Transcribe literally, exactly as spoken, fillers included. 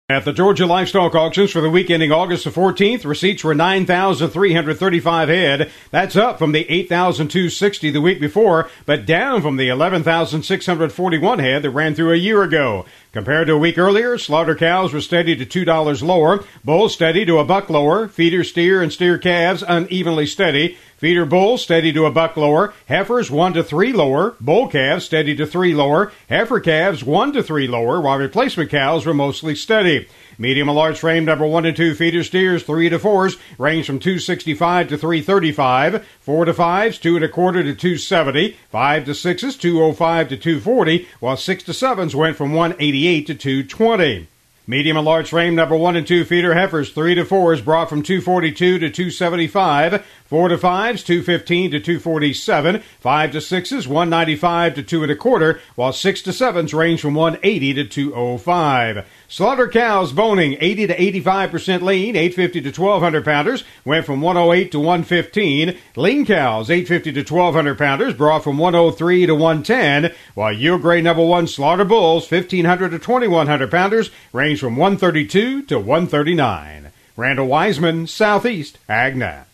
At the Georgia Livestock Auctions for the week ending August the fourteenth, receipts were nine thousand three hundred thirty-five head. That's up from the eight thousand two hundred sixty the week before, but down from the eleven thousand six hundred forty-one head that ran through a year ago. Compared to a week earlier, slaughter cows were steady to two dollars lower, bulls steady to a buck lower, feeder steer and steer calves unevenly steady, feeder bulls steady to a buck lower, heifers one to three lower, bull calves steady to three lower, heifer calves one to three lower, while replacement cows were mostly steady. Medium and large frame number one and two feeder steers, three to fours, range from two sixty-five to three thirty-five, four to fives, two and a quarter to two seventy, five to sixes, two oh five to two forty, while six to sevens went from one eighty-eight to two twenty. Medium and large frame number one and two feeder heifers, three to fours brought from two forty-two to two seventy-five, four to fives, two fifteen to two forty-seven, five to sixes, one ninety-five to two and a quarter, while six to sevens range from one eighty to two oh five. Slaughter cows boning eighty to eighty-five percent lean, eight fifty to twelve hundred pounders, went from one oh eight to one fifteen. Lean cows, eight fifty to twelve hundred pounders, brought from one oh three to one ten, while yield grade number one slaughter bulls, fifteen hundred to twenty-one hundred pounders, range from one thirty-two to one thirty-nine. Randall Wiseman, Southeast Ag Now.